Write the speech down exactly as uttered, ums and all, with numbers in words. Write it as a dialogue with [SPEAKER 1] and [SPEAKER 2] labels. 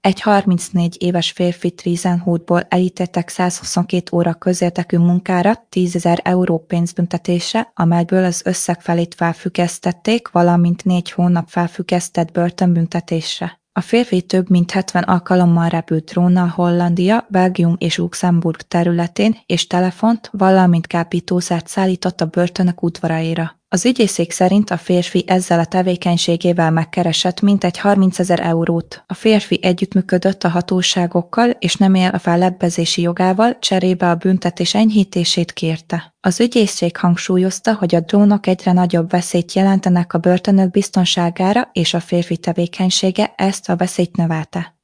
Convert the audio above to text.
[SPEAKER 1] Egy harmincnégy éves férfit Risenhutból elítéltek százhuszonkét óra közérdekű munkára tízezer euró pénzbüntetésre, amelyből az összeg felét felfüggesztették, valamint négy hónap felfüggesztett börtönbüntetésre. A férfi több mint hetven alkalommal repült drónnal Hollandia, Belgium és Luxemburg területén, és telefont, valamint kábítószert szállított a börtönök udvaraira. Az ügyészség szerint a férfi ezzel a tevékenységével megkeresett mintegy harmincezer eurót. A férfi együttműködött a hatóságokkal, és nem él a fellebbezési jogával, cserébe a büntetés enyhítését kérte. Az ügyészség hangsúlyozta, hogy a drónok egyre nagyobb veszélyt jelentenek a börtönök biztonságára, és a férfi tevékenysége ezt a veszélyt növelte.